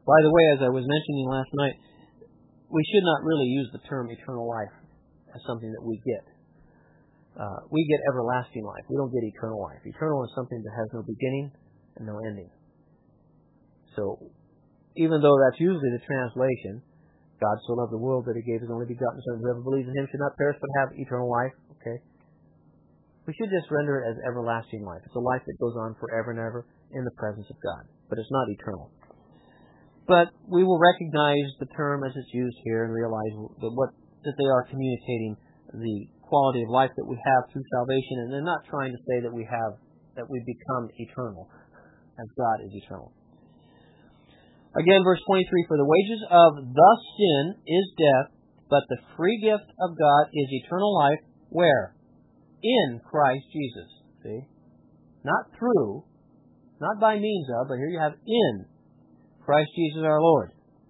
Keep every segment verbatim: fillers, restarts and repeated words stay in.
By the way, as I was mentioning last night, we should not really use the term eternal life as something that we get. Uh, we get everlasting life. We don't get eternal life. Eternal is something that has no beginning and no ending. So, even though that's usually the translation, God so loved the world that He gave His only begotten Son, whoever believes in Him should not perish but have eternal life. Okay, we should just render it as everlasting life. It's a life that goes on forever and ever in the presence of God, but it's not eternal. But we will recognize the term as it's used here and realize that what that they are communicating the quality of life that we have through salvation, and they're not trying to say that we have that we become eternal, as God is eternal. Again, verse twenty-three, for the wages of the sin is death, but the free gift of God is eternal life. Where? In Christ Jesus. See? Not through, not by means of, but here you have in Christ Jesus our Lord.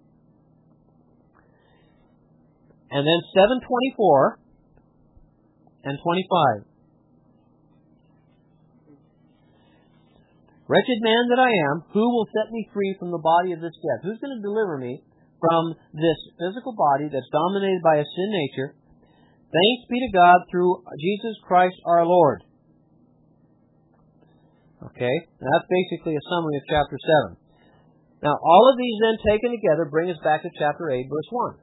And then seven twenty-four and twenty-five. Wretched man that I am, who will set me free from the body of this death? Who's going to deliver me from this physical body that's dominated by a sin nature? Thanks be to God through Jesus Christ our Lord. Okay, now that's basically a summary of chapter seven. Now, all of these then taken together bring us back to chapter eight, verse one.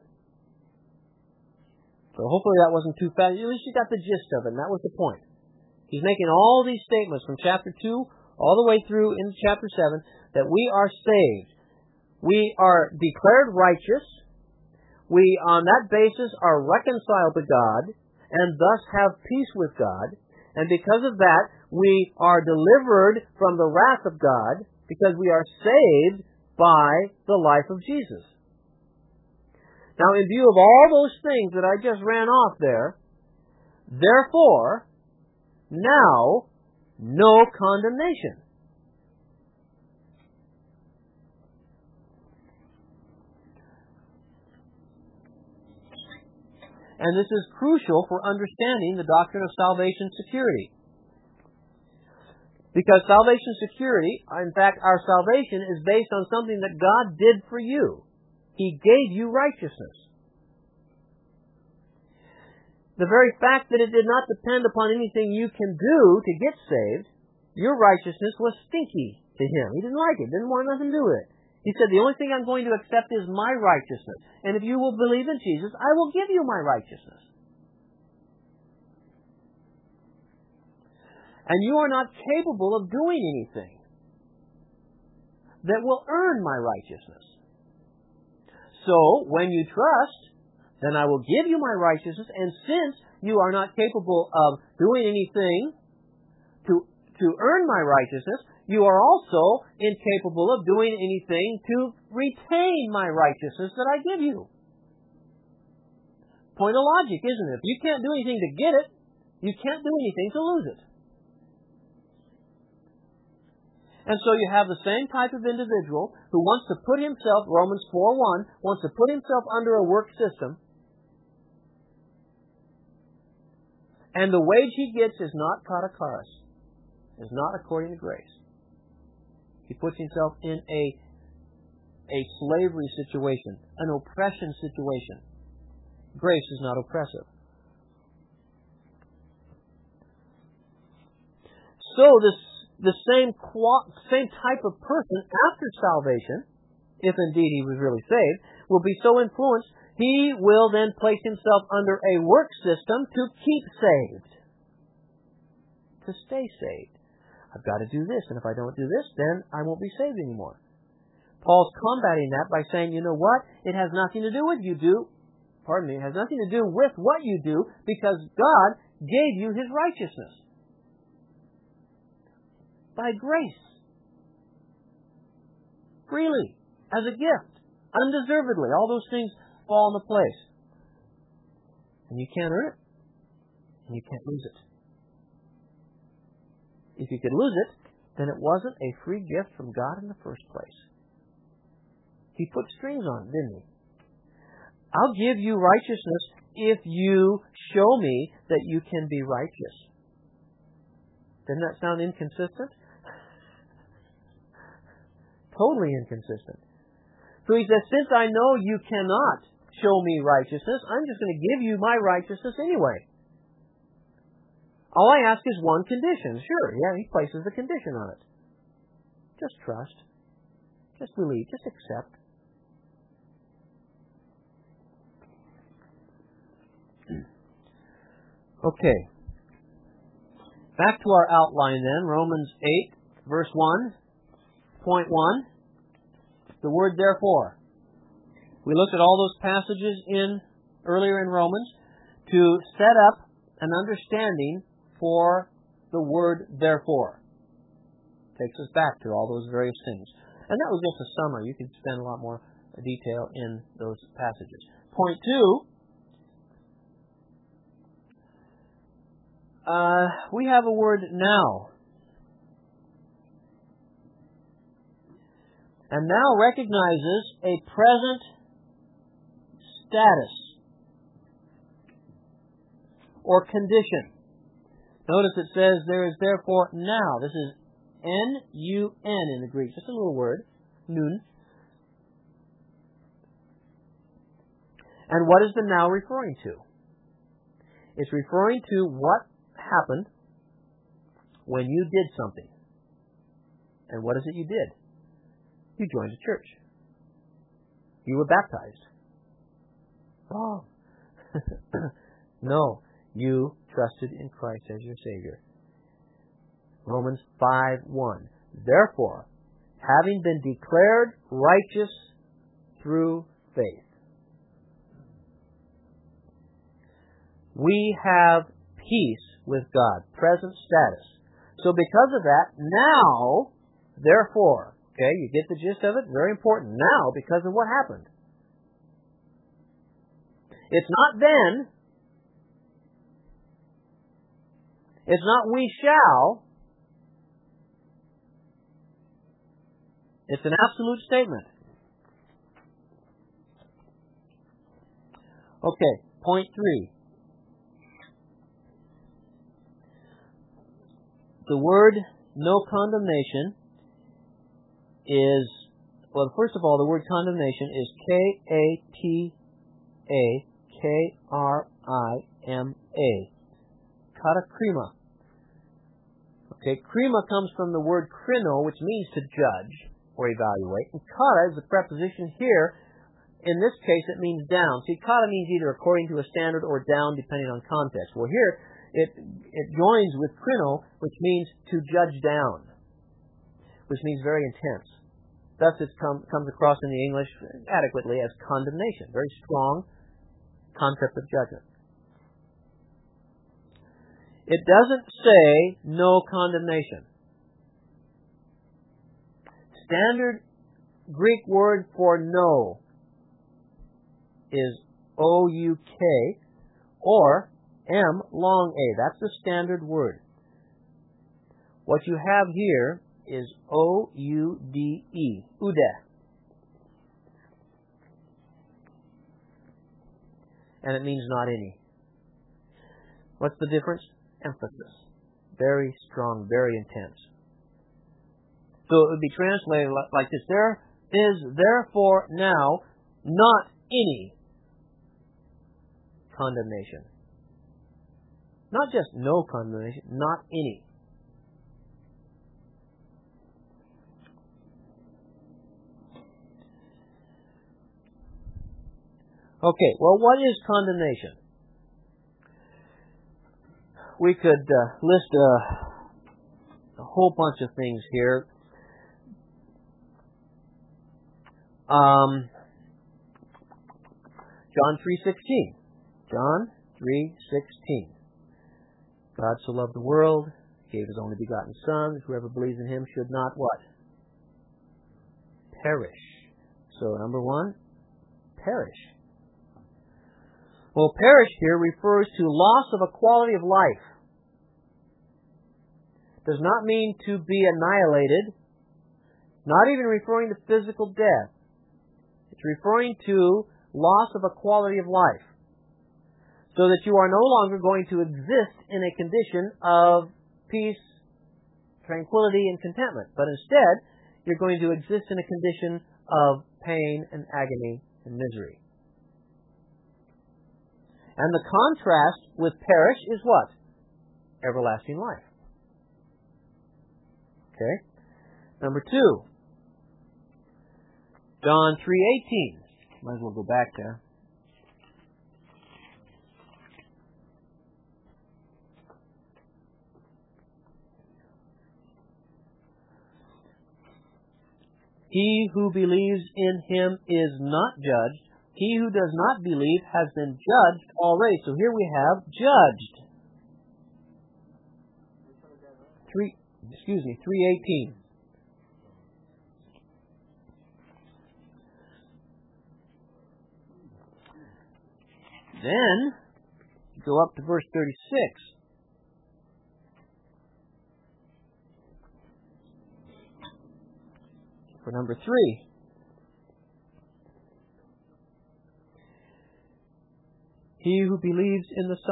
So hopefully that wasn't too fast. At least you got the gist of it, and that was the point. He's making all these statements from chapter two all the way through into chapter seven that we are saved. We are declared righteous. We, on that basis, are reconciled to God and thus have peace with God. And because of that, we are delivered from the wrath of God because we are saved by the life of Jesus. Now, in view of all those things that I just ran off there, therefore, now, no condemnation. And this is crucial for understanding the doctrine of salvation security. Because salvation security, in fact, our salvation is based on something that God did for you. He gave you righteousness. The very fact that it did not depend upon anything you can do to get saved, your righteousness was stinky to Him. He didn't like it, didn't want nothing to do with it. He said, the only thing I'm going to accept is my righteousness. And if you will believe in Jesus, I will give you my righteousness. And you are not capable of doing anything that will earn my righteousness. So, when you trust, then I will give you my righteousness, and since you are not capable of doing anything to, to earn my righteousness, you are also incapable of doing anything to retain my righteousness that I give you. Point of logic, isn't it? If you can't do anything to get it, you can't do anything to lose it. And so you have the same type of individual who wants to put himself, Romans four one, wants to put himself under a work system, and the wage he gets is not katakaris, is not according to grace. He puts himself in a, a slavery situation, an oppression situation. Grace is not oppressive. So this the same qual- same type of person after salvation, if indeed he was really saved, will be so influenced, he will then place himself under a work system to keep saved. To stay saved. I've got to do this, and if I don't do this, then I won't be saved anymore. Paul's combating that by saying, you know what? It has nothing to do with you do. Pardon me. It has nothing to do with what you do, because God gave you His righteousness. By grace. Freely. As a gift. Undeservedly. All those things fall into place. And you can't earn it. And you can't lose it. If you could lose it, then it wasn't a free gift from God in the first place. He put strings on it, didn't He? I'll give you righteousness if you show me that you can be righteous. Doesn't that sound inconsistent? Totally inconsistent. So he says, since I know you cannot show me righteousness, I'm just going to give you my righteousness anyway. All I ask is one condition. Sure, yeah, he places a condition on it. Just trust. Just believe. Just accept. Okay. Back to our outline then. Romans eight, verse one, point one. The word therefore. We looked at all those passages in earlier in Romans to set up an understanding for the word therefore. Takes us back to all those various things. And that was just a summary. You can spend a lot more detail in those passages. Point two, uh, we have a word now. And now recognizes a present status or condition. Notice it says there is therefore now. This is N U N in the Greek. Just a little word. Nun. And what is the now referring to? It's referring to what happened when you did something. And what is it you did? You joined a church. You were baptized. Oh. No. You trusted in Christ as your Savior. Romans five one. Therefore, having been declared righteous through faith, we have peace with God, present status. So because of that, now, therefore, okay, you get the gist of it? Very important. Now, because of what happened. It's not then. It's not we shall. It's an absolute statement. Okay, point three. The word no condemnation is, well, first of all, the word condemnation is K A T A K R I M A. Katakrima. Okay, krima comes from the word krino, which means to judge or evaluate. And kata is the preposition here. In this case, it means down. See, kata means either according to a standard or down, depending on context. Well, here, it it joins with krino, which means to judge down, which means very intense. Thus, it come, comes across in the English adequately as condemnation. Very strong concept of judgment. It doesn't say no condemnation. Standard Greek word for no is O U K or M long A. That's the standard word. What you have here is O U D E. Ude. And it means not any. What's the difference? Emphasis. Very strong, very intense. So it would be translated like this. There is therefore now not any condemnation. Not just no condemnation, not any. Okay, well, what is condemnation? We could uh, list a, a whole bunch of things here. Um, John three sixteen. John three sixteen. God so loved the world, gave His only begotten Son, that whoever believes in Him should not what? Perish. So number one, perish. Well, perish here refers to loss of a quality of life. Does not mean to be annihilated, not even referring to physical death. It's referring to loss of a quality of life. So that you are no longer going to exist in a condition of peace, tranquility, and contentment. But instead, you're going to exist in a condition of pain and agony and misery. And the contrast with perish is what? Everlasting life. Okay? Number two, John three eighteen. Might as well go back there. He who believes in him is not judged. He who does not believe has been judged already. So here we have judged. Three, excuse me, three eighteen. Then go up to verse thirty-six. For number three. He who believes in the Son